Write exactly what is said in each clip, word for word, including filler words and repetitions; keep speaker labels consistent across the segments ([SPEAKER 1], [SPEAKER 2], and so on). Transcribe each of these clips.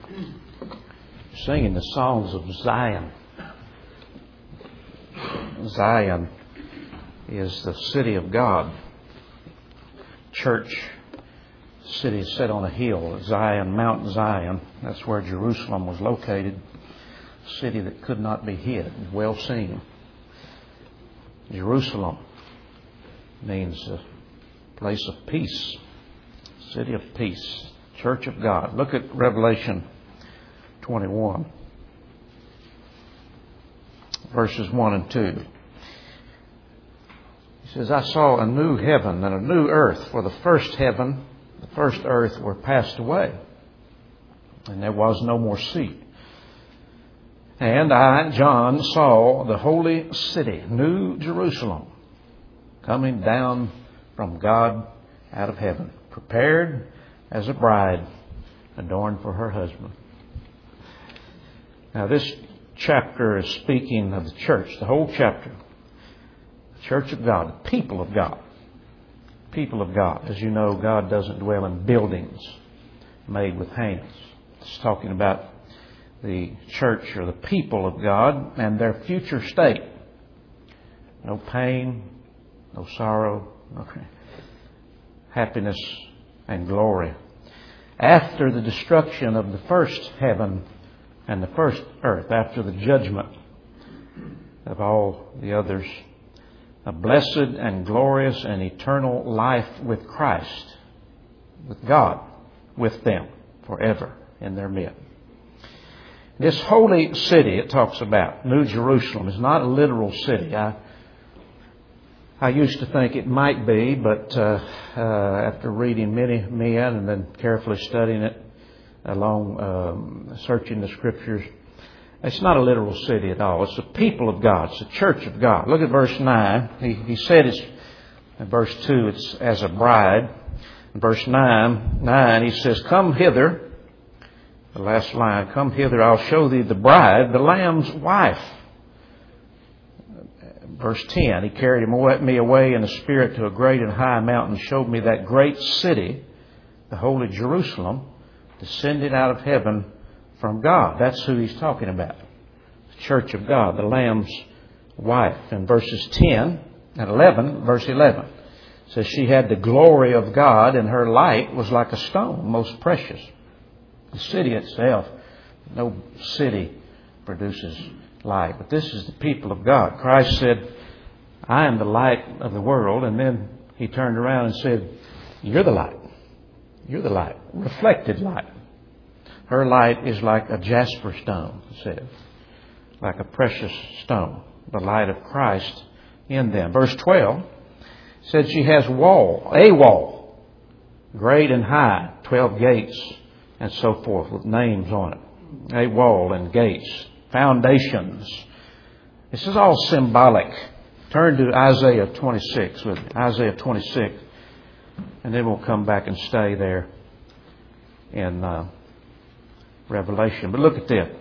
[SPEAKER 1] singing the songs of Zion. Zion is the city of God. Church city set on a hill, Zion, Mount Zion. That's where Jerusalem was located. A city that could not be hid, well seen. Jerusalem means a place of peace, city of peace, church of God. Look at Revelation twenty-one, verses one and two. He says, I saw a new heaven and a new earth, for the first heaven, the first earth were passed away, and there was no more sea. And I, John, saw the holy city, New Jerusalem, coming down from God out of heaven, prepared as a bride adorned for her husband. Now this chapter is speaking of the church, the whole chapter. The church of God, the people of God. People of God. As you know, God doesn't dwell in buildings made with hands. It's talking about the church or the people of God and their future state. No pain, no sorrow, no happiness and glory. After the destruction of the first heaven and the first earth, after the judgment of all the others, a blessed and glorious and eternal life with Christ, with God, with them forever in their midst. This holy city it talks about, New Jerusalem, is not a literal city. I I used to think it might be, but uh, uh, after reading many men and then carefully studying it, along um, searching the Scriptures, it's not a literal city at all. It's the people of God. It's the church of God. Look at verse nine. He, he said it's, in verse two, it's as a bride. In verse nine, nine, he says, come hither. The last line, come hither, I'll show thee the bride, the Lamb's wife. Verse ten, he carried me away in the Spirit to a great and high mountain, showed me that great city, the holy Jerusalem, descended out of heaven from God. That's who he's talking about. The church of God, the Lamb's wife. In verses ten and eleven, verse eleven, it says she had the glory of God, and her light was like a stone, most precious. The city itself, no city produces light. But this is the people of God. Christ said, I am the light of the world. And then he turned around and said, you're the light. You're the light. Reflected light. Her light is like a jasper stone, it says. Like a precious stone. The light of Christ in them. Verse twelve said she has wall, a wall, great and high, twelve gates, and so forth, with names on it. A wall and gates, foundations. This is all symbolic. Turn to Isaiah twenty-six with me. Isaiah twenty-six. And then we'll come back and stay there in uh, Revelation. But look at this.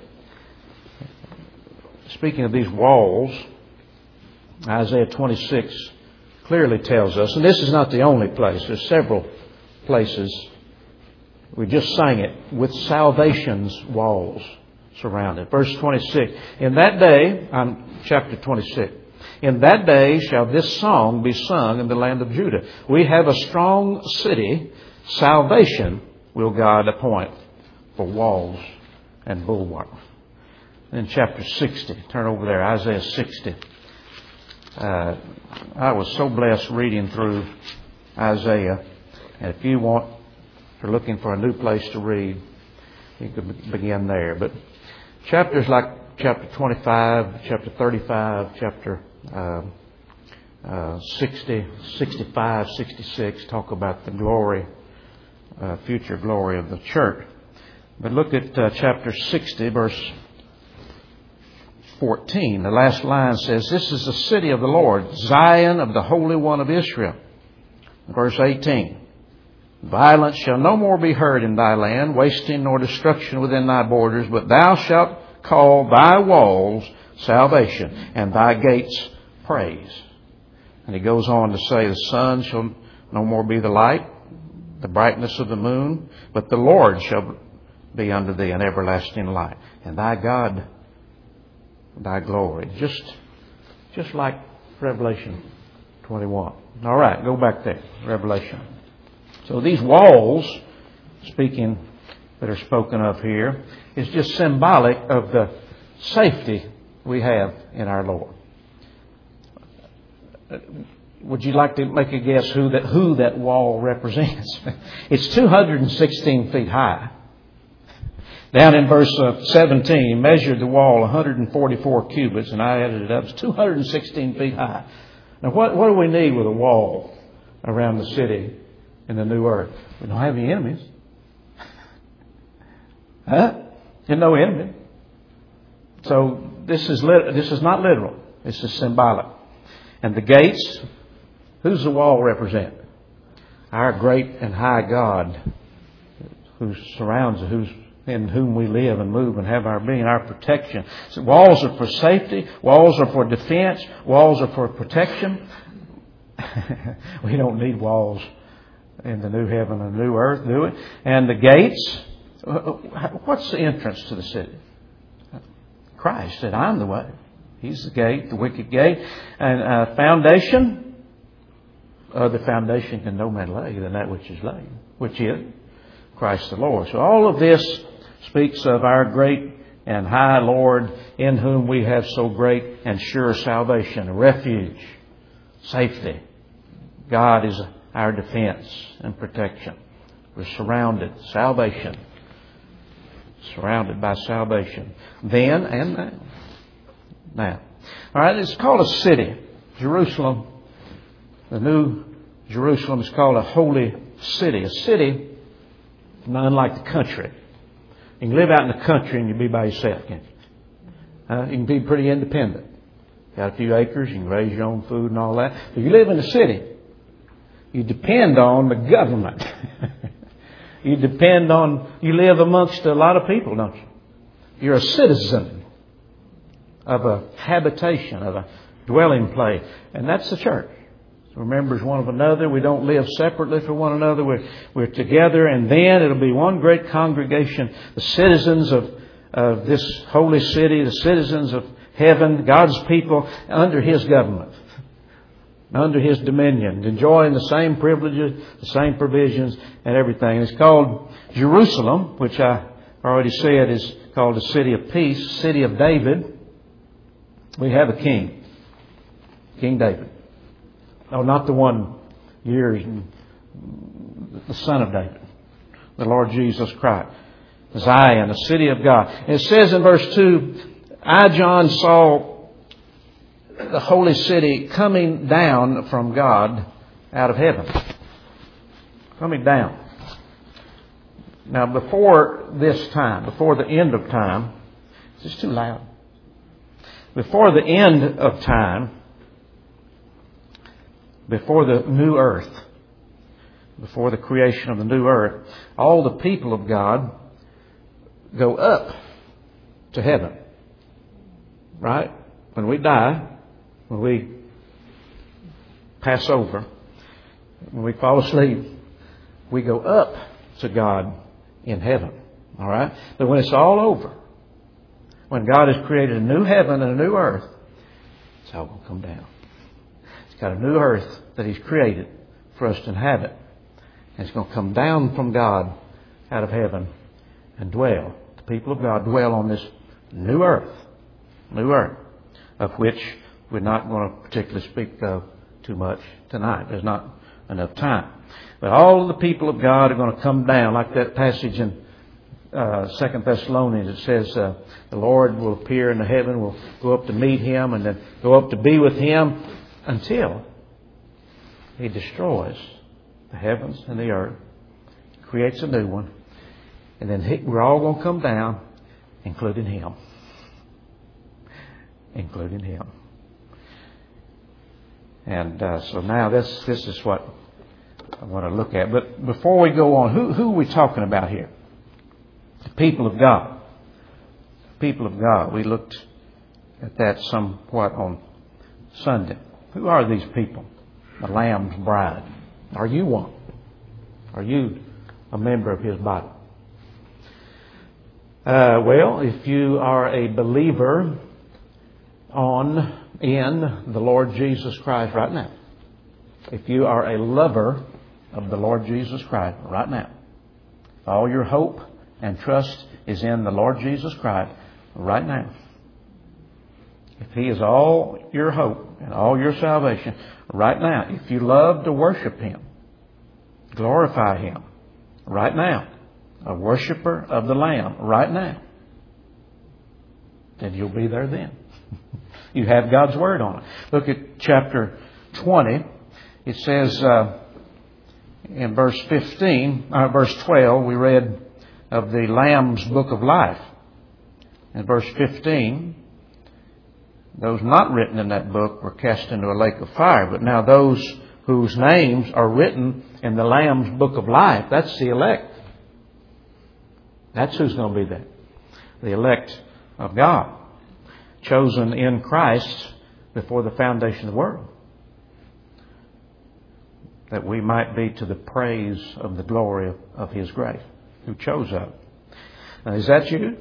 [SPEAKER 1] Speaking of these walls, Isaiah twenty-six clearly tells us, and this is not the only place. There's several places. We just sang it, with salvation's walls surrounded. Verse twenty-six. In that day, um, chapter twenty-six. In that day shall this song be sung in the land of Judah. We have a strong city. Salvation will God appoint for walls and bulwarks. In chapter sixty, turn over there, Isaiah sixty. Uh, I was so blessed reading through Isaiah. And if you want, if you're looking for a new place to read, you could begin there. But chapters like chapter twenty-five, chapter thirty-five, chapter uh, uh, sixty, sixty-five, sixty-six talk about the glory, uh, future glory of the church. But look at uh, chapter sixty, verse fourteen. The last line says, this is the city of the Lord, Zion of the Holy One of Israel. Verse eighteen. Violence shall no more be heard in thy land, wasting nor destruction within thy borders, but thou shalt call thy walls salvation and thy gates praise. And he goes on to say, the sun shall no more be the light, the brightness of the moon, but the Lord shall be unto thee an everlasting light, and thy God thy glory. Just, just like Revelation twenty-one. All right, go back there. Revelation. So these walls, speaking that are spoken of here, is just symbolic of the safety we have in our Lord. Would you like to make a guess who that who that wall represents? It's two hundred sixteen feet high. Down in verse seventeen, he measured the wall one hundred forty-four cubits, and I added it up. It's two hundred sixteen feet high. Now, what, what do we need with a wall around the city in the new earth? We don't have any enemies. Huh? There's no enemy. So this is lit- this is not literal. This is symbolic. And the gates, who's the wall represent? Our great and high God, who surrounds us, who's in whom we live and move and have our being, our protection. So walls are for safety. Walls are for defense. Walls are for protection. We don't need walls in the new heaven and new earth, do we? And the gates, what's the entrance to the city? Christ said, I'm the way. He's the gate, the wicket gate. And uh, foundation, other foundation can no man lay than that which is laid, which is Christ the Lord. So all of this speaks of our great and high Lord, in whom we have so great and sure salvation, refuge, safety. God is our defense and protection. We're surrounded, salvation, surrounded by salvation. Then and now. Now. All right, it's called a city. Jerusalem, the new Jerusalem is called a holy city. A city, not unlike the country. You can live out in the country and you be by yourself, can't you? Uh, you can be pretty independent. Got a few acres, you can raise your own food and all that. But you live in the city, you depend on the government. You depend on, you live amongst a lot of people, don't you? You're a citizen of a habitation, of a dwelling place. And that's the church. We're members one of another. We don't live separately from one another. We're, we're together, and then it'll be one great congregation, the citizens of, of this holy city, the citizens of heaven, God's people, under His government, under His dominion, enjoying the same privileges, the same provisions, and everything. It's called Jerusalem, which I already said is called the city of peace, city of David. We have a king, King David. No, not the one years, the Son of David, the Lord Jesus Christ. Zion, the city of God. And it says in verse two, I, John, saw the holy city coming down from God out of heaven. Coming down. Now, before this time, before the end of time, it's just too loud. Before the end of time, before the new earth, before the creation of the new earth, all the people of God go up to heaven. Right? When we die, when we pass over, when we fall asleep, we go up to God in heaven. All right? But when it's all over, when God has created a new heaven and a new earth, it's all going to come down. It's got a new earth that He's created for us to inhabit. And it's going to come down from God out of heaven and dwell. The people of God dwell on this new earth. New earth. Of which we're not going to particularly speak of too much tonight. There's not enough time. But all the people of God are going to come down, like that passage in uh, Second Thessalonians. It says uh, the Lord will appear in the heaven. We'll go up to meet Him and then go up to be with Him until He destroys the heavens and the earth, creates a new one, and then he, we're all going to come down, including Him. Including Him. And uh, so now this this is what I want to look at. But before we go on, who, who are we talking about here? The people of God. The people of God. We looked at that somewhat on Sunday. Who are these people? The Lamb's bride. Are you one? Are you a member of His body? Uh, well, if you are a believer on, in the Lord Jesus Christ right now, if you are a lover of the Lord Jesus Christ right now, if all your hope and trust is in the Lord Jesus Christ right now, if He is all your hope and all your salvation right now, if you love to worship Him, glorify Him right now, a worshiper of the Lamb right now, then you'll be there then. You have God's Word on it. Look at chapter twenty. It says uh, in verse fifteen, uh, verse twelve, we read of the Lamb's book of life. In verse fifteen, those not written in that book were cast into a lake of fire. But now those whose names are written in the Lamb's book of life, that's the elect. That's who's going to be there. The elect of God, chosen in Christ before the foundation of the world, that we might be to the praise of the glory of, of His grace, who chose us. Now, is that you?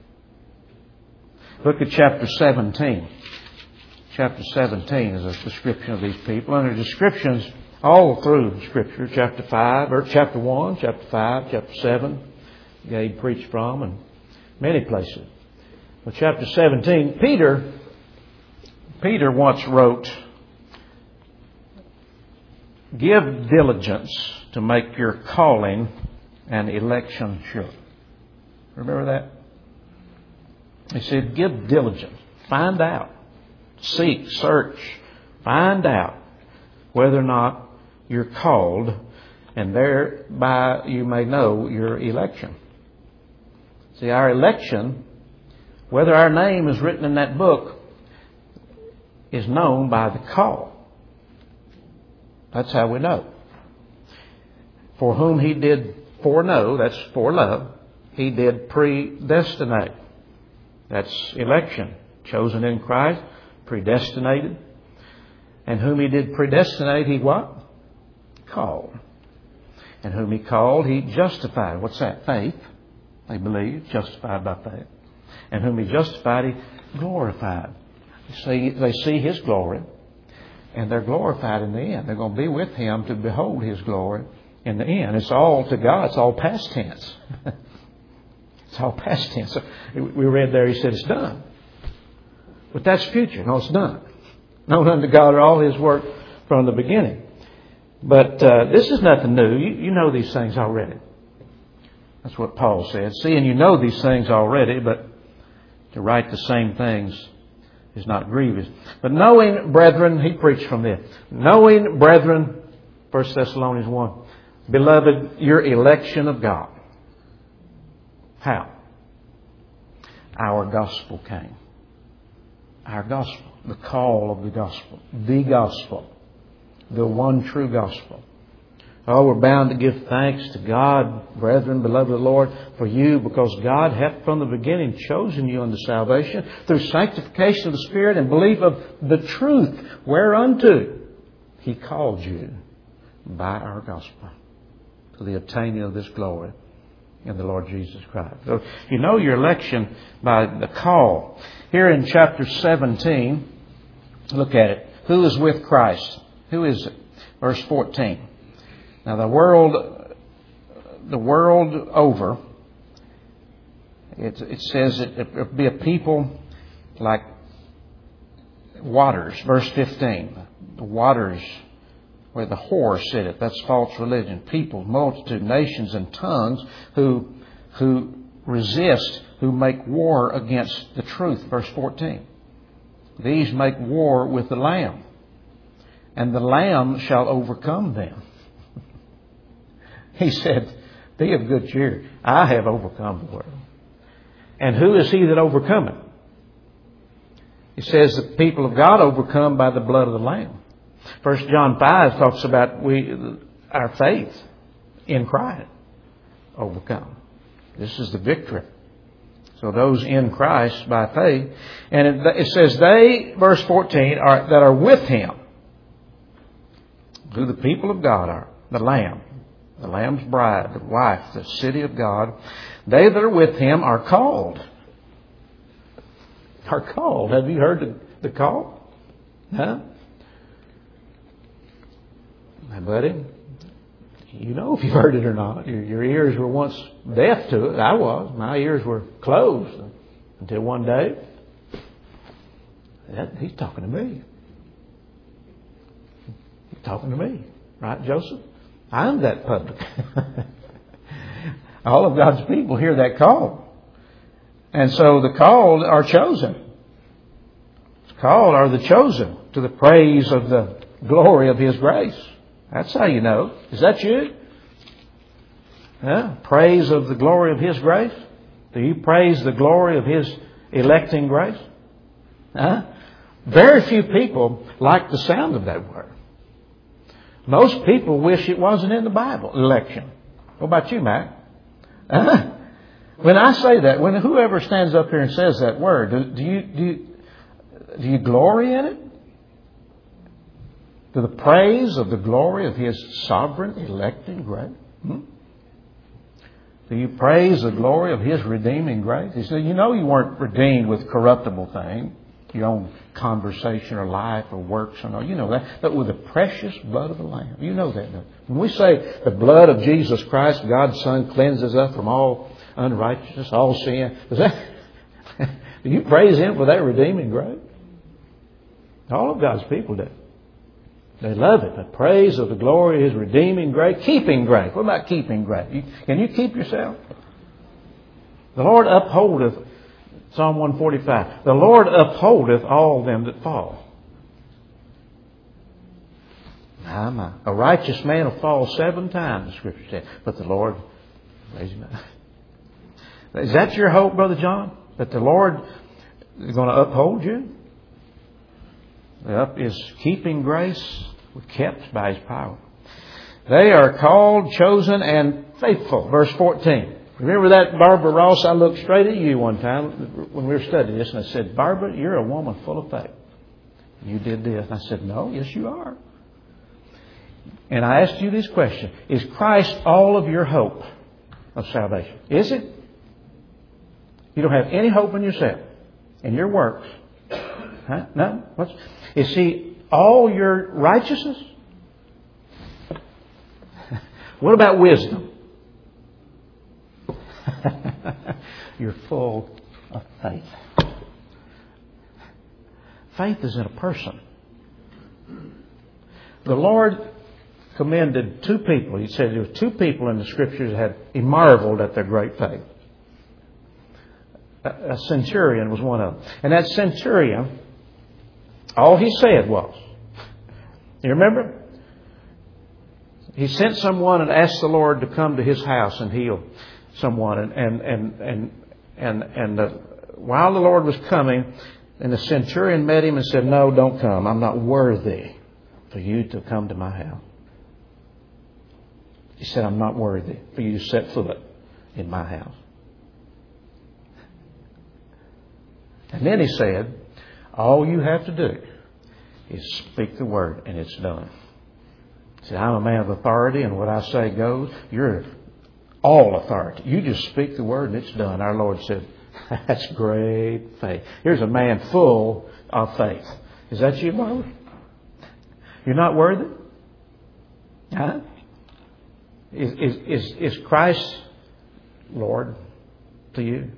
[SPEAKER 1] Look at chapter seventeen. Chapter seventeen is a description of these people. And there are descriptions all through Scripture. Chapter five, or chapter one, chapter five, chapter seven, Gabe preached from, and many places. But chapter seventeen, Peter, Peter once wrote, "Give diligence to make your calling and election sure." Remember that? He said, give diligence. Find out. Seek, search, find out whether or not you're called, and thereby you may know your election. See, our election, whether our name is written in that book, is known by the call. That's how we know. For whom He did foreknow, that's foreknow, He did predestinate. That's election. Chosen in Christ, predestinated. And whom He did predestinate, He what? Called. And whom He called, He justified. What's that? Faith. They believe, justified by faith. And whom He justified, He glorified. See, they see His glory, and they're glorified in the end. They're going to be with Him to behold His glory in the end. It's all to God. It's all past tense. It's all past tense. So we read there, He said, it's done. But that's future. No, it's done. Known unto God are all His work from the beginning. But uh, this is nothing new. You, you know these things already. That's what Paul said. See, and you know these things already, but to write the same things is not grievous. But knowing, brethren, he preached from this. Knowing, brethren, First Thessalonians one, beloved, your election of God. How? Our gospel came. Our gospel. The call of the gospel. The gospel. The one true gospel. Oh, we're bound to give thanks to God, brethren, beloved of the Lord, for you, because God hath from the beginning chosen you unto salvation through sanctification of the Spirit and belief of the truth, whereunto He called you by our gospel to the obtaining of this glory in the Lord Jesus Christ. So you know your election by the call. Here in chapter seventeen, look at it. Who is with Christ? Who is it? Verse fourteen. Now the world, the world over, it, it says it, it will be a people like waters. Verse fifteen. The waters where the whore sitteth. That's false religion. People, multitude, nations, and tongues who who resist, who make war against the truth. Verse fourteen. These make war with the Lamb, and the Lamb shall overcome them. He said, be of good cheer. I have overcome the world. And who is he that overcometh? He says the people of God overcome by the blood of the Lamb. First John five talks about we our faith in Christ overcome. This is the victory. So those in Christ by faith. And it, it says they, verse fourteen, are that are with Him. Who the people of God are. The Lamb. the Lamb's bride, the wife, the city of God. They that are with him are called. Are called. Have you heard the, the call? Huh? My buddy, you know if you've heard it or not. Your, your ears were once deaf to it. I was. My ears were closed until one day. That, he's talking to me. He's talking to me. Right, Joseph? I'm that public. All of God's people hear that call. And so the called are chosen. The called are the chosen to the praise of the glory of His grace. That's how you know. Is that you? Yeah? Praise of the glory of His grace? Do you praise the glory of His electing grace? Huh? Very few people like the sound of that word. Most people wish it wasn't in the Bible, election. What about you, Mac? Uh, when I say that, when whoever stands up here and says that word, do, do you do you, do you glory in it? To the praise of the glory of His sovereign electing grace? Hmm? Do you praise the glory of His redeeming grace? He said, you know you weren't redeemed with corruptible things, your own conversation or life or works or no, you know that, but with the precious blood of the Lamb. You know that. When we say the blood of Jesus Christ, God's Son, cleanses us from all unrighteousness, all sin, does that, do you praise Him for that redeeming grace? All of God's people do. They love it. The praise of the glory of His redeeming grace. Keeping grace. What about keeping grace? You, can you keep yourself? The Lord upholdeth, Psalm one forty-five, the Lord upholdeth all them that fall. My, my. A righteous man will fall seven times, the Scripture says, but the Lord raise him up. Is that your hope, Brother John? That the Lord is going to uphold you? Up is keeping grace kept by His power. They are called, chosen, and faithful. Verse fourteen. Remember that, Barbara Ross? I looked straight at you one time when we were studying this, and I said, Barbara, you're a woman full of faith. You did this. And I said, no, yes you are. And I asked you this question. Is Christ all of your hope of salvation? Is it? You don't have any hope in yourself, in your works. Huh? No? What's, is He all your righteousness? What about wisdom? You're full of faith. Faith is in a person. The Lord commended two people. He said there were two people in the Scriptures that had, He marveled at their great faith. A, a centurion was one of them. And that centurion, all he said was, you remember? He sent someone and asked the Lord to come to his house and heal someone. And and and and and, and uh, while the Lord was coming, and the centurion met him and said, no, don't come. I'm not worthy for you to come to my house. He said, I'm not worthy for you to set foot in my house. And then he said, all you have to do is speak the word and it's done. He said, I'm a man of authority and what I say goes. You're all authority. You just speak the word and it's done. Our Lord said, that's great faith. Here's a man full of faith. Is that you, Barbara? You're not worthy? Huh? Is, is, is, is Christ Lord to you?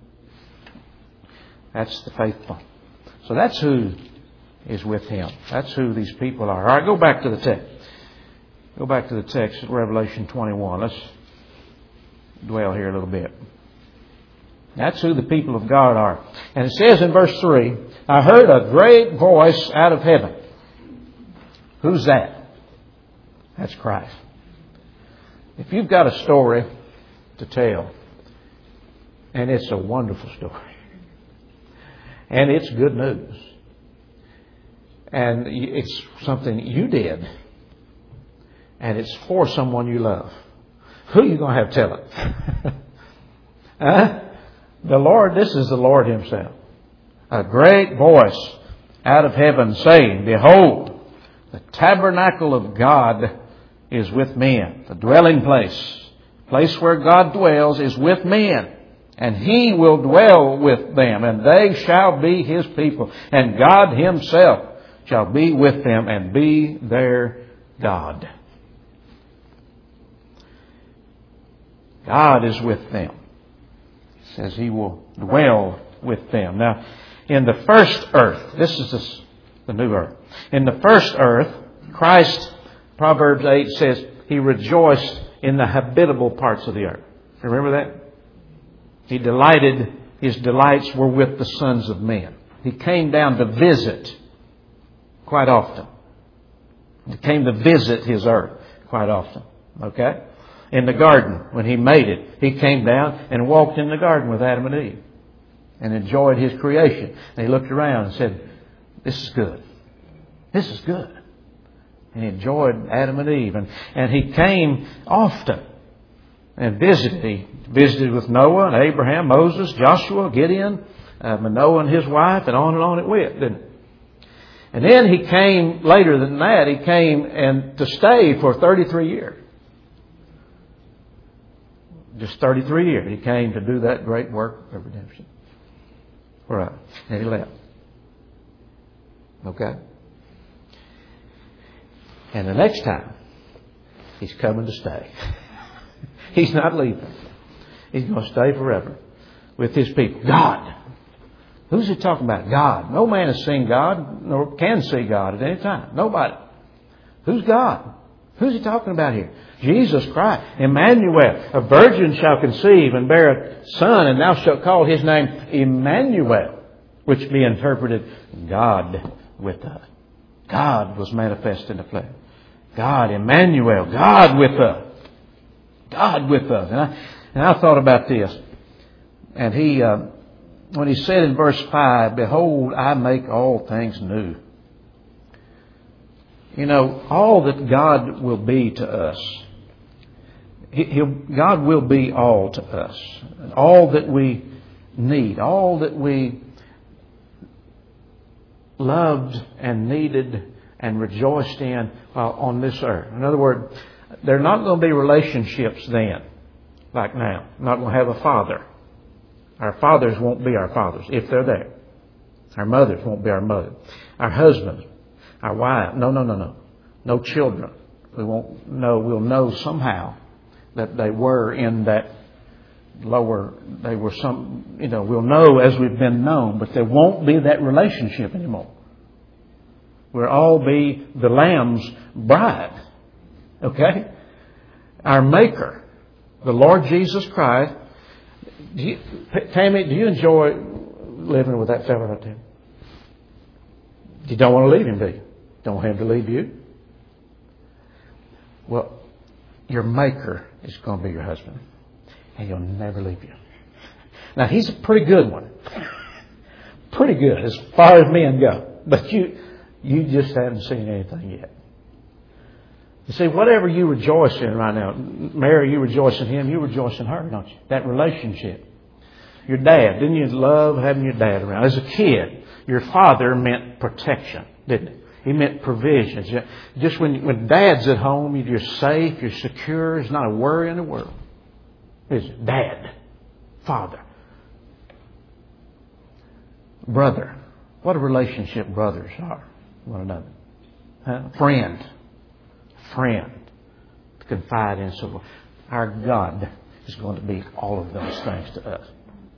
[SPEAKER 1] That's the faithful. So that's who is with Him. That's who these people are. All right, go back to the text. Go back to the text at Revelation twenty-one. Let's dwell here a little bit. That's who the people of God are. And it says in verse three, I heard a great voice out of heaven. Who's that? That's Christ. If you've got a story to tell, and it's a wonderful story, and it's good news, and it's something you did, and it's for someone you love, who are you going to have tell it? Huh? The Lord, this is the Lord Himself. A great voice out of heaven saying, behold, the tabernacle of God is with men. The dwelling place, place where God dwells, is with men. And He will dwell with them, and they shall be His people. And God Himself shall be with them and be their God. God is with them. It says He will dwell with them. Now, in the first earth, this is the, the new earth. In the first earth, Christ, Proverbs eight says, He rejoiced in the habitable parts of the earth. Remember that? He delighted, His delights were with the sons of men. He came down to visit quite often. He came to visit His earth quite often. Okay? In the garden, when He made it, He came down and walked in the garden with Adam and Eve and enjoyed His creation. And He looked around and said, this is good. This is good. And He enjoyed Adam and Eve. And, and He came often and visited. He visited with Noah and Abraham, Moses, Joshua, Gideon, uh, Manoah and his wife, and on and on it went, didn't it? And then He came, later than that, He came and to stay for thirty-three years. Just thirty-three years. He came to do that great work of redemption. Right. And He left. Okay? And the next time, He's coming to stay. He's not leaving. He's going to stay forever with His people. God. Who's He talking about? God. No man has seen God, nor can see God at any time. Nobody. Who's God? Who's He talking about here? Jesus Christ. Emmanuel. A virgin shall conceive and bear a son, and thou shalt call His name Emmanuel, which be interpreted God with us. God was manifest in the flesh. God, Emmanuel. God with us. God with us. And I, and I thought about this. And he, uh, when He said in verse five, behold, I make all things new. You know, all that God will be to us, He'll, God will be all to us. All that we need, all that we loved and needed and rejoiced in while on this earth. In other words, there are not going to be relationships then, like now. Not going to have a father. Our fathers won't be our fathers, if they're there. Our mothers won't be our mothers. Our husbands, our wives. No, no, no, no. No children. We won't know. We'll know somehow that they were in that lower, they were some, you know, we'll know as we've been known, but there won't be that relationship anymore. We'll all be the Lamb's bride. Okay? Our Maker, the Lord Jesus Christ. Do you, Tammy, do you enjoy living with that fellow right there? You don't want to leave him, do you? Don't want him to leave you? Well, your Maker is going to be your husband. And He'll never leave you. Now, He's a pretty good one. Pretty good as far as men go. But you, you just haven't seen anything yet. You see, whatever you rejoice in right now, Mary, you rejoice in him, you rejoice in her, don't you? That relationship. Your dad, didn't you love having your dad around? As a kid, your father meant protection, didn't he? He meant provisions. Just when, when Dad's at home, you're safe, you're secure, there's not a worry in the world. Is it? Dad. Father. Brother. What a relationship brothers are with one another. Huh? Friend. Friend to confide in. So our God is going to be all of those things to us.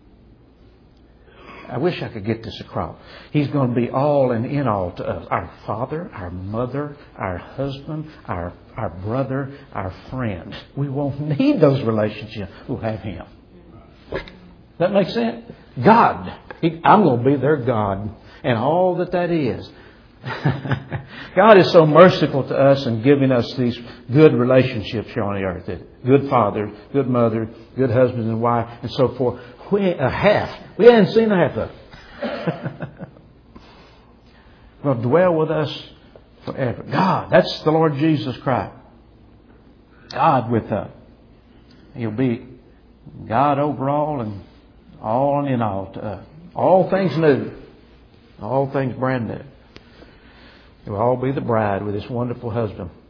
[SPEAKER 1] I wish I could get this across. He's going to be all and in all to us. Our father, our mother, our husband, our, our brother, our friend. We won't need those relationships. We'll have Him. That makes sense? God. He, I'm going to be their God. And all that that is. God is so merciful to us in giving us these good relationships here on the earth. Good father, good mother, good husband and wife, and so forth. We ain't a half. We haven't seen a half of it. Will dwell with us forever. God, that's the Lord Jesus Christ. God with us. He'll be God over all and all and in all to us. All things new. All things brand new. We'll all be the bride with this wonderful husband.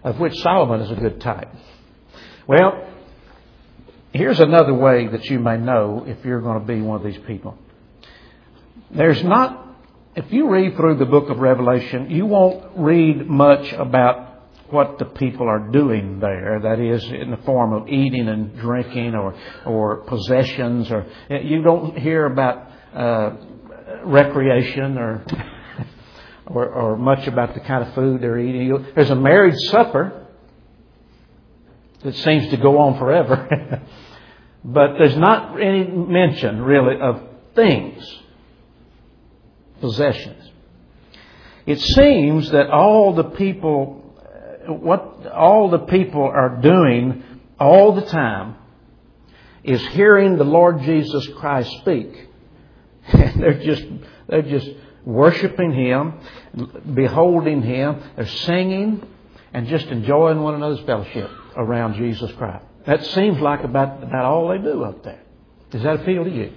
[SPEAKER 1] of which Solomon is a good type. Well, here's another way that you may know if you're going to be one of these people. There's not, if you read through the book of Revelation, you won't read much about what the people are doing there. That is, in the form of eating and drinking or or possessions. Or you don't hear about uh, recreation or, or or much about the kind of food they're eating. There's a marriage supper that seems to go on forever. But there's not any mention, really, of things, possessions. It seems that all the people, what all the people are doing all the time is hearing the Lord Jesus Christ speak. And they're just, they're just worshiping Him, beholding Him. They're singing and just enjoying one another's fellowship around Jesus Christ. That seems like about, about all they do up there. Does that appeal to you?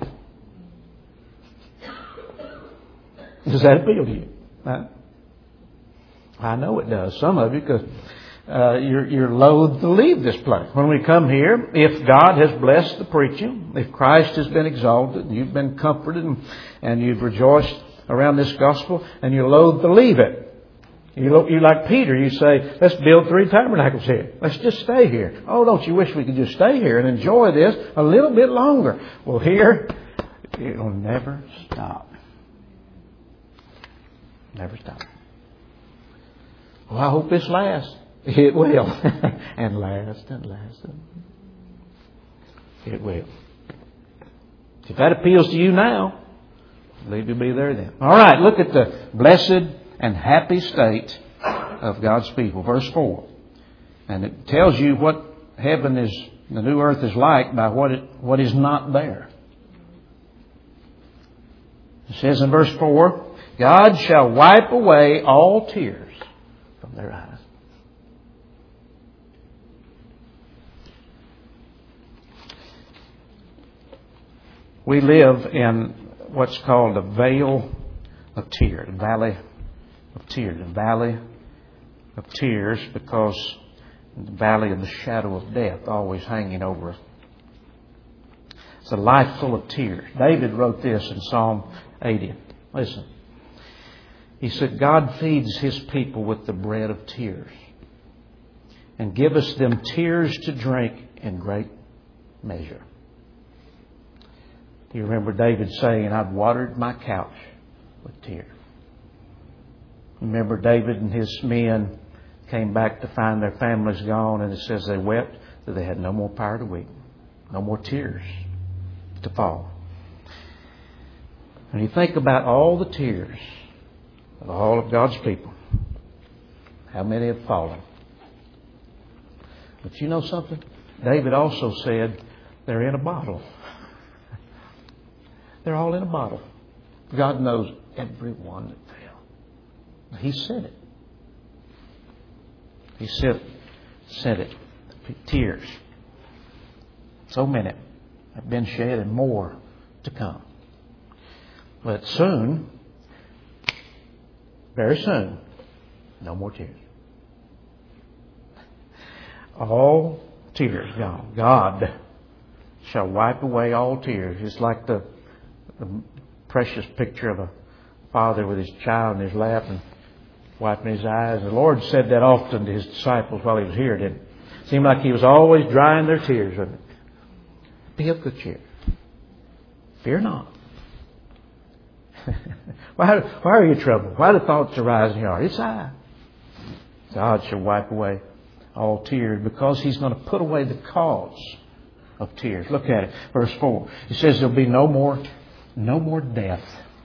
[SPEAKER 1] Does that appeal to you? Huh? I know it does. Some of you, because uh, you're, you're loath to leave this place. When we come here, if God has blessed the preaching, if Christ has been exalted, and you've been comforted, and, and you've rejoiced around this gospel, and you're loath to leave it. You look, you like Peter, you say, let's build three tabernacles here. Let's just stay here. Oh, don't you wish we could just stay here and enjoy this a little bit longer? Well, here, it'll never stop. Never stop. Well, I hope this lasts. It will. and last and last. It will. If that appeals to you now, leave you be there then. All right, look at the blessed and happy state of God's people. Verse four. And it tells you what heaven is, the new earth is like by what it, what is not there. It says in verse four, God shall wipe away all tears from their eyes. We live in what's called a vale of tears, valley of tears, a valley of tears, because the valley of the shadow of death always hanging over us. It's a life full of tears. David wrote this in Psalm eighty. Listen. He said, God feeds His people with the bread of tears and giveth them tears to drink in great measure. Do you remember David saying, I've watered my couch with tears? Remember David and his men came back to find their families gone, and it says they wept that they had no more power to weep, no more tears to fall. And you think about all the tears of all of God's people, how many have fallen? But you know something? David also said they're in a bottle. They're all in a bottle. God knows every one that fell. He said it. He said, said it. Tears. So many have been shed and more to come. But soon, very soon, no more tears. All tears gone. God shall wipe away all tears. It's like the, the precious picture of a father with his child in his lap and wiping his eyes. The Lord said that often to His disciples while He was here, didn't it? It seemed like He was always drying their tears, wasn't it? Be of good cheer. Fear not. why, why are you troubled? Why do thoughts arise in your heart? It's I. God shall wipe away all tears, because He's going to put away the cause of tears. Look at it. Verse four. It says there'll be no more, no more death.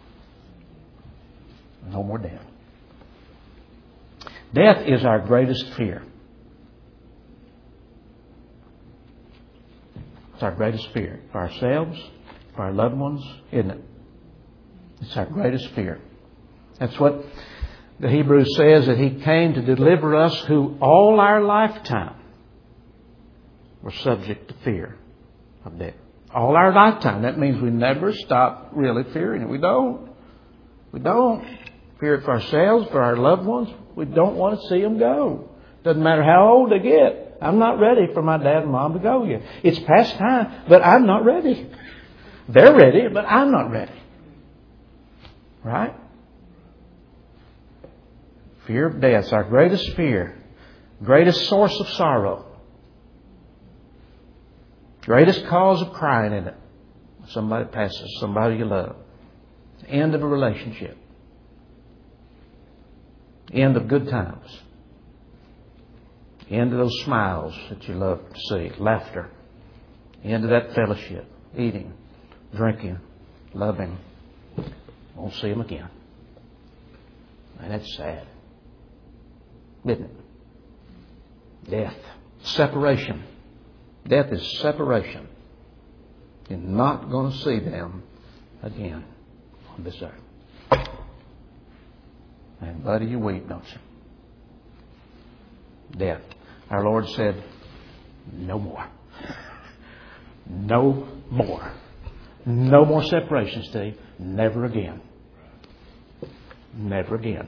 [SPEAKER 1] No more death. Death is our greatest fear. It's our greatest fear. For ourselves, for our loved ones, isn't it? It's our greatest fear. That's what the Hebrews says, that He came to deliver us who all our lifetime were subject to fear of death. All our lifetime. That means we never stop really fearing it. We don't. We don't. Fear it for ourselves, for our loved ones. We don't want to see them go. Doesn't matter how old they get. I'm not ready for my dad and mom to go yet. It's past time, but I'm not ready. They're ready, but I'm not ready. Right? Fear of death is our greatest fear. Greatest source of sorrow. Greatest cause of crying in it. Somebody passes, somebody you love. End of a relationship. End of good times. End of those smiles that you love to see. Laughter. End of that fellowship. Eating. Drinking. Loving. Won't see them again. And that's sad. Isn't it? Death. Separation. Death is separation. You're not going to see them again on this earth. And buddy, you weep, don't you? Death. Our Lord said, no more. No more. No more separation, Steve. Never again. Never again.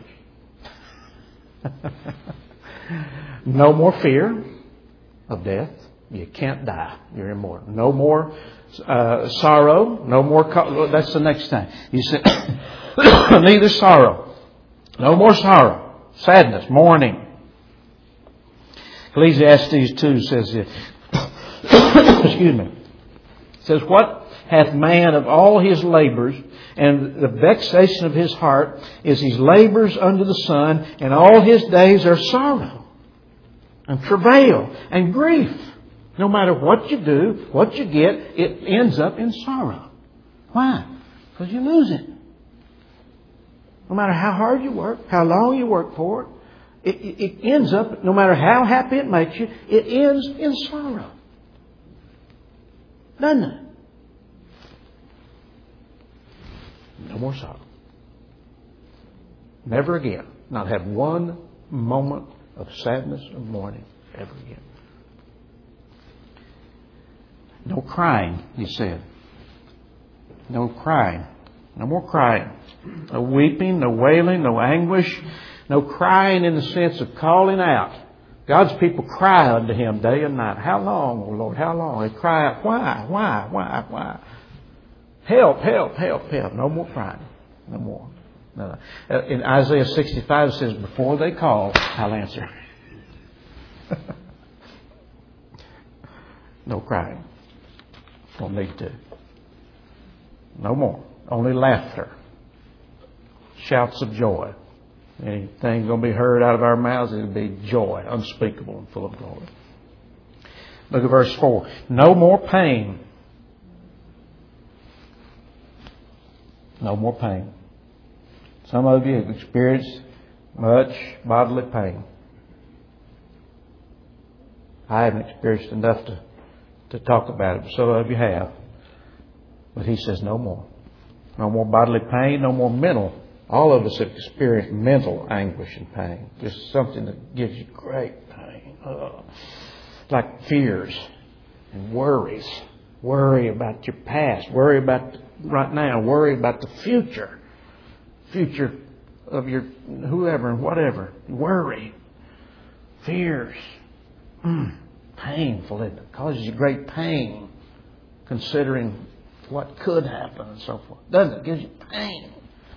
[SPEAKER 1] No more fear of death. You can't die. You're immortal. No more uh, sorrow. No more. Co- That's the next thing. He said, neither sorrow. No more sorrow. Sadness. Mourning. Ecclesiastes two says this. Excuse me. It says, what hath man of all his labors, and the vexation of his heart is his labors under the sun, and all his days are sorrow and travail and grief. No matter what you do, what you get, it ends up in sorrow. Why? Because you lose it. No matter how hard you work, how long you work for it, it, it, it ends up, no matter how happy it makes you, it ends in sorrow. Doesn't it? No more sorrow. Never again. Not have one moment of sadness or mourning ever again. No crying, he said. No crying. No more crying. No weeping, no wailing, no anguish. No crying in the sense of calling out. God's people cry unto Him day and night. How long, O Lord? How long? They cry out, why, why, why, why? Help, help, help, help. No more crying. No more. No. In Isaiah sixty-five it says, before they call, I'll answer. No crying. Don't need to. No more. Only laughter. Shouts of joy. Anything going to be heard out of our mouths, it'll be joy, unspeakable and full of glory. Look at verse four. No more pain. No more pain. Some of you have experienced much bodily pain. I haven't experienced enough to, to talk about it, but some of you have. But he says no more. No more bodily pain, no more mental. All of us have experienced mental anguish and pain. Just something that gives you great pain. Oh. Like fears and worries. Worry about your past. Worry about right now. Worry about the future. Future of your whoever and whatever. Worry. Fears. Mm. Painful, isn't it? Causes you great pain considering what could happen and so forth. Doesn't it? It gives you pain.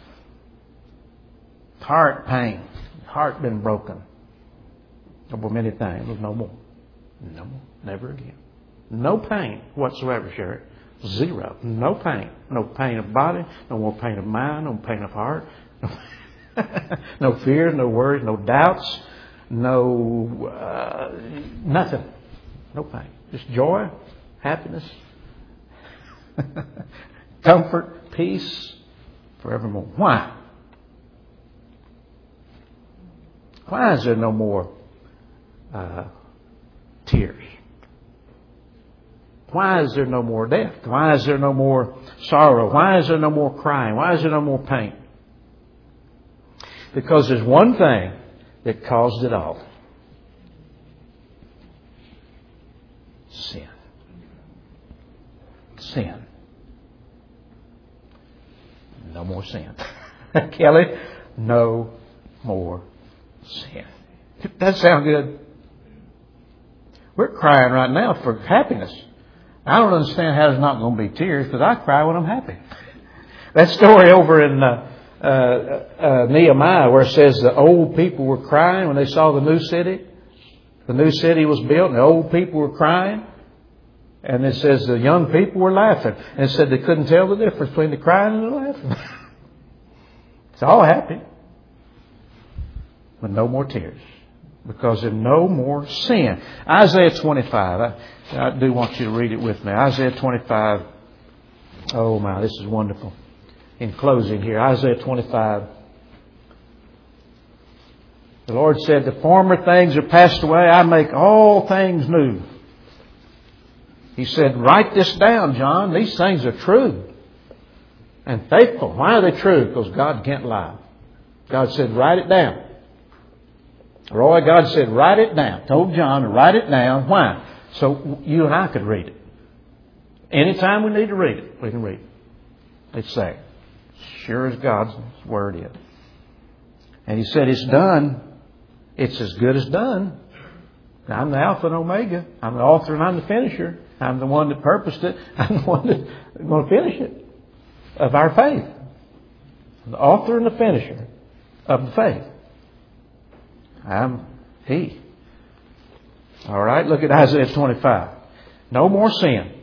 [SPEAKER 1] Heart pain. Heart been broken. Over many things. There's no more. No more. Never again. No pain whatsoever, Sherry. Zero. No pain. No pain of body. No more pain of mind. No pain of heart. No, no fears. No worries. No doubts. No uh, nothing. No pain. Just joy, happiness, comfort, peace forevermore. Why? Why is there no more uh, tears? Why is there no more death? Why is there no more sorrow? Why is there no more crying? Why is there no more pain? Because there's one thing that caused it all. Sin. Sin. No more sin. Kelly, no more sin. That sound good? We're crying right now for happiness. I don't understand how there's not going to be tears, because I cry when I'm happy. That story over in uh, uh, uh, Nehemiah where it says the old people were crying when they saw the new city. The new city was built and the old people were crying. And it says the young people were laughing. And it said they couldn't tell the difference between the crying and the laughing. It's all happy. But no more tears. Because there's no more sin. Isaiah twenty-five. I, I do want you to read it with me. Isaiah twenty-five. Oh my, this is wonderful. In closing here, Isaiah twenty-five. The Lord said, the former things are passed away. I make all things new. He said, write this down, John. These things are true and faithful. Why are they true? Because God can't lie. God said, write it down. Roy, God said, write it down. Told John to write it down. Why? So you and I could read it. Anytime we need to read it, we can read it. It's there. Sure as God's Word is. And He said, it's done. It's as good as done. I'm the Alpha and Omega. I'm the author and I'm the finisher. I'm the one that purposed it. I'm the one that's going to finish it. Of our faith. The author and the finisher of the faith. I'm He. All right, look at Isaiah twenty-five. No more sin.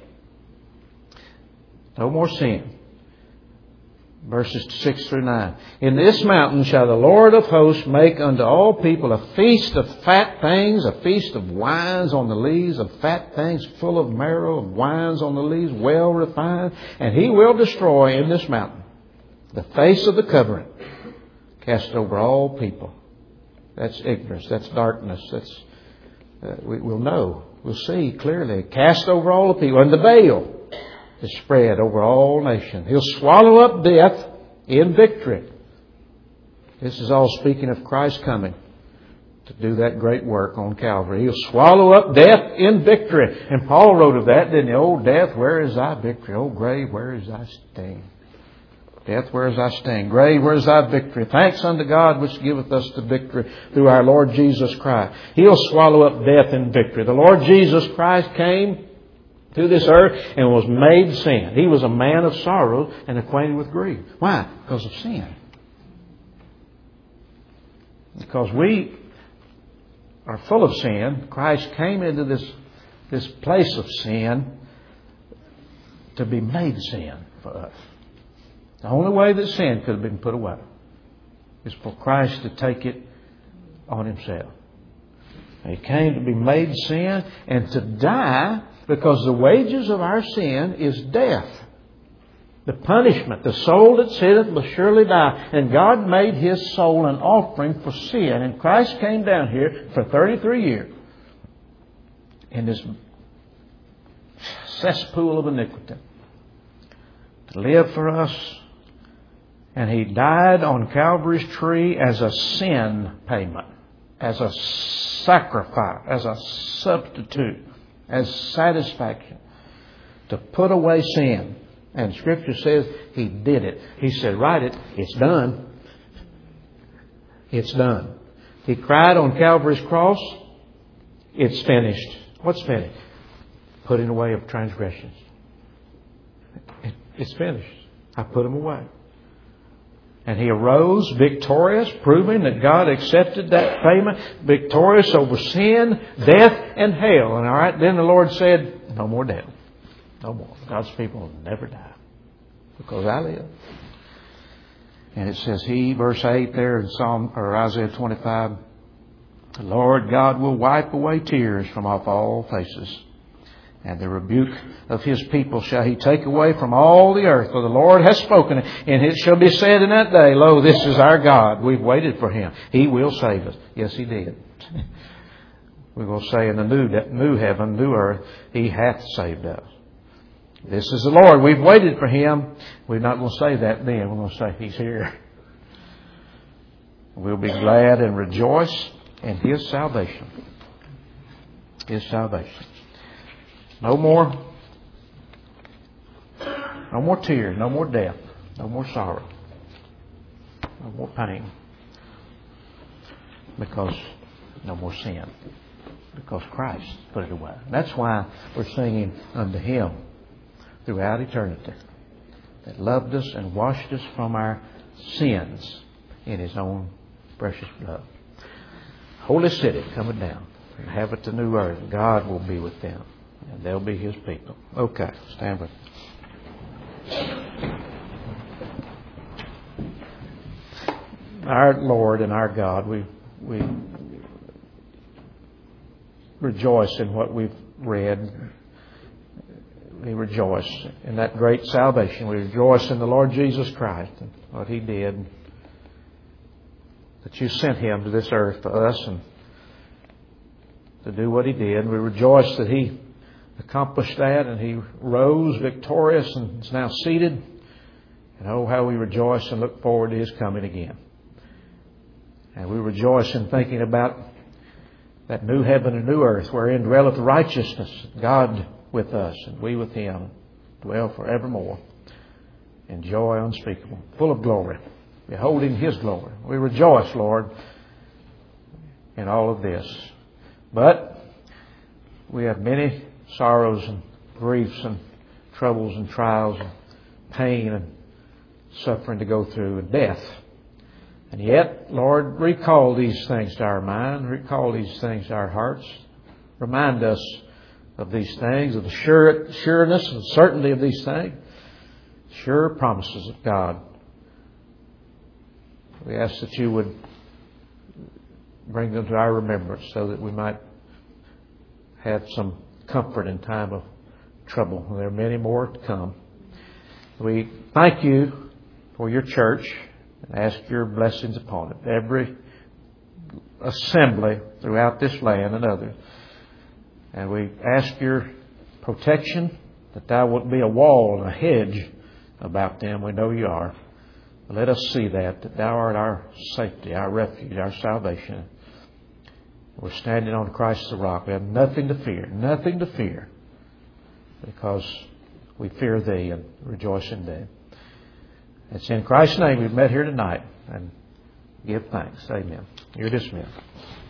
[SPEAKER 1] No more sin. Verses six through nine. In this mountain shall the Lord of hosts make unto all people a feast of fat things, a feast of wines on the lees, of fat things full of marrow, of wines on the lees, well refined. And He will destroy in this mountain the face of the covering, cast over all people. That's ignorance. That's darkness. That's uh, we, we'll know. We'll see clearly. Cast over all the people. And the veil is spread over all nations. He'll swallow up death in victory. This is all speaking of Christ coming to do that great work on Calvary. He'll swallow up death in victory. And Paul wrote of that, didn't he? Oh, death, where is thy victory? Oh, grave, where is thy sting? Death, where is thy sting? Grave, where is thy victory? Thanks unto God which giveth us the victory through our Lord Jesus Christ. He'll swallow up death in victory. The Lord Jesus Christ came to this earth and was made sin. He was a man of sorrow and acquainted with grief. Why? Because of sin. Because we are full of sin. Christ came into this, this place of sin to be made sin for us. The only way that sin could have been put away is for Christ to take it on Himself. He came to be made sin and to die, because the wages of our sin is death. The punishment, the soul that sinneth must surely die. And God made His soul an offering for sin. And Christ came down here for thirty-three years in this cesspool of iniquity to live for us. And He died on Calvary's tree as a sin payment, as a sacrifice, as a substitute, as satisfaction to put away sin. And Scripture says He did it. He said, write it. It's done. It's done. He cried on Calvary's cross. It's finished. What's finished? Putting away of transgressions. It, it's finished. I put them away. And He arose victorious, proving that God accepted that payment, victorious over sin, death, and hell. And all right, then the Lord said, no more death. No more. God's people will never die because I live. And it says He, verse eight there in Psalm or Isaiah twenty-five, the Lord God will wipe away tears from off all faces. And the rebuke of His people shall He take away from all the earth. For the Lord has spoken it. And it shall be said in that day, lo, this is our God. We've waited for Him. He will save us. Yes, He did. We're going to say in the new, new heaven, new earth, He hath saved us. This is the Lord. We've waited for Him. We're not going to say that then. We're going to say He's here. We'll be glad and rejoice in His salvation. His salvation. No more, no more tears, no more death, no more sorrow, no more pain, because no more sin. because Christ put it away. That's why we're singing unto Him throughout eternity, that loved us and washed us from our sins in His own precious blood. Holy city coming down. Inhabit the new earth. God will be with them, and they'll be His people. Okay, stand with me. Our Lord and our God, we we rejoice in what we've read. We rejoice in that great salvation. We rejoice in the Lord Jesus Christ and what He did, that You sent Him to this earth for us and to do what He did. We rejoice that He accomplished that and He rose victorious and is now seated. And oh, how we rejoice and look forward to His coming again. And we rejoice in thinking about that new heaven and new earth wherein dwelleth righteousness, God with us and we with Him, dwell forevermore in joy unspeakable, full of glory, beholding His glory. We rejoice, Lord, in all of this. But we have many sorrows and griefs and troubles and trials and pain and suffering to go through and death. And yet, Lord, recall these things to our mind. Recall these things to our hearts. Remind us of these things, of the sure, sureness and certainty of these things. Sure promises of God. We ask that You would bring them to our remembrance so that we might have some comfort in time of trouble. There are many more to come. We thank You for Your church and ask Your blessings upon it. Every assembly throughout this land and others. And we ask Your protection, that Thou wilt be a wall and a hedge about them. We know You are. Let us see that, that Thou art our safety, our refuge, our salvation. We're standing on Christ the rock. We have nothing to fear, nothing to fear, because we fear Thee and rejoice in Thee. It's in Christ's name we've met here tonight, and give thanks. Amen. You're dismissed.